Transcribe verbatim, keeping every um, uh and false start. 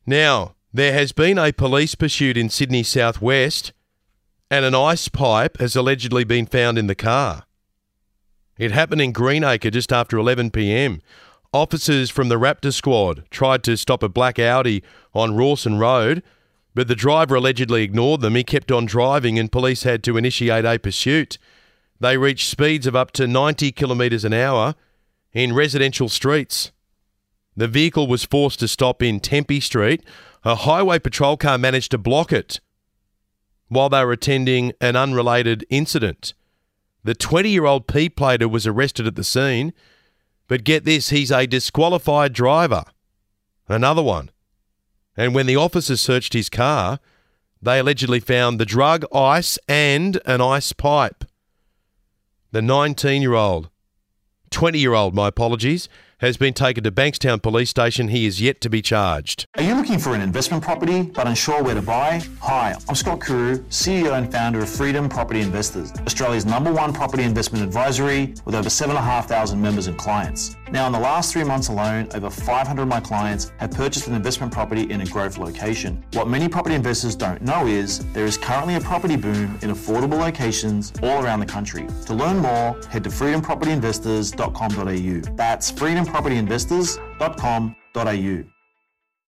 Now, there has been a police pursuit in Sydney southwest and an ice pipe has allegedly been found in the car. It happened in Greenacre just after eleven p m. Officers from the Raptor squad tried to stop a black Audi on Rawson Road, but the driver allegedly ignored them. He kept on driving and police had to initiate a pursuit. They reached speeds of up to ninety kilometres an hour in residential streets. The vehicle was forced to stop in Tempe Street. A highway patrol car managed to block it while they were attending an unrelated incident. The twenty-year-old P-plater was arrested at the scene, but get this, he's a disqualified driver. Another one. And when the officers searched his car, they allegedly found the drug, ice, and an ice pipe. The nineteen-year-old, twenty-year-old, my apologies, has been taken to Bankstown Police Station. He is yet to be charged. Are you looking for an investment property but unsure where to buy? Hi, I'm Scott Carew, C E O and founder of Freedom Property Investors, Australia's number one property investment advisory with over seven thousand five hundred members and clients. Now, in the last three months alone, over five hundred of my clients have purchased an investment property in a growth location. What many property investors don't know is there is currently a property boom in affordable locations all around the country. To learn more, head to freedom property investors dot com dot a u. That's freedom property investors dot com dot a u.